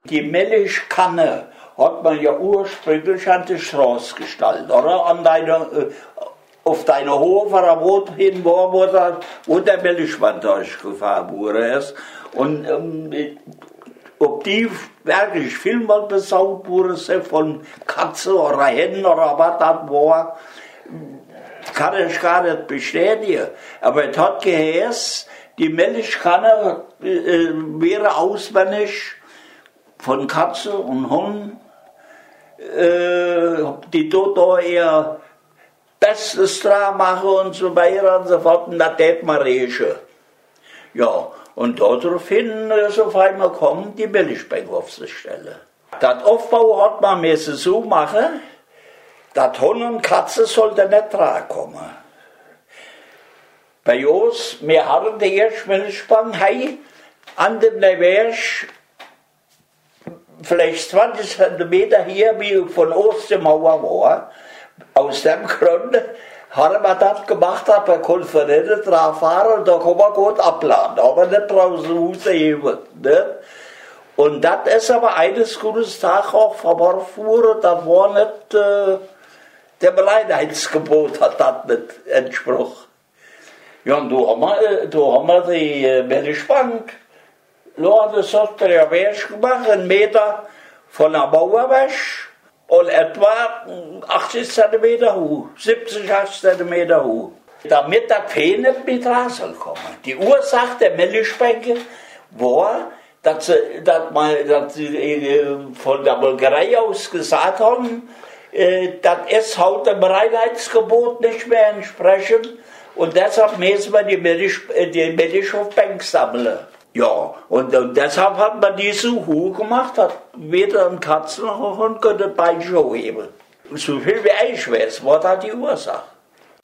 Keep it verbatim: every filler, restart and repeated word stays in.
Die Milchkanne hat man ja ursprünglich an die Straße gestellt, oder? An deine, auf deine Hofer, wo hin war, wo, da, wo der Milchmann durchgefahren wurde. Ist. Und ähm, ob die wirklich viel mal besaut wurde, von Katzen oder Hennen oder was das war, kann ich gar nicht bestätigen. Aber es hat geheißen, die Milchkanne äh, wäre auswendig von Katze und Hund, äh, die dort da ihr Bestes dran machen und so weiter und so fort, und das tät man riechen. Ja, und daraufhin ist auf einmal kommen, die Milchbänke aufzustellen. Das Aufbau hat man müssen so machen, dass Hund und Katze sollten nicht dran kommen. Bei uns, wir hatten die erste Milchbank an dem Weg, vielleicht zwanzig Zentimeter hier, wie von Ostemauer war. Aus dem Grund haben wir das gemacht, dass wir konnten nicht drauf fahren und da kann man gut abladen, aber nicht draußen rausheben. Ne? Und das ist aber eines guten Tages auch verworfen worden, das war nicht, äh, dem Reinheitsgebot hat das nicht entsprochen. Ja, und da haben wir, da haben wir die äh, Milchbank, das hat der ja Weg gemacht, einen Meter von der Mauer weg. Und etwa achtzig Zentimeter hoch, siebzig, achtzig Zentimeter hoch. Damit das Vieh nicht mit Rasel kommen. Die Ursache der Milchbänke war, dass sie, dass man, dass sie von der Molkerei aus gesagt haben, das ist halt dem Reinheitsgebot nicht mehr entsprechend. Und deshalb müssen wir die Milch, die Milch auf Bank sammeln. Ja, und, und deshalb hat man die so hoch gemacht, hat weder ein Katzenhund konnte Bein schon heben. So viel wie ich weiß, war da die Ursache.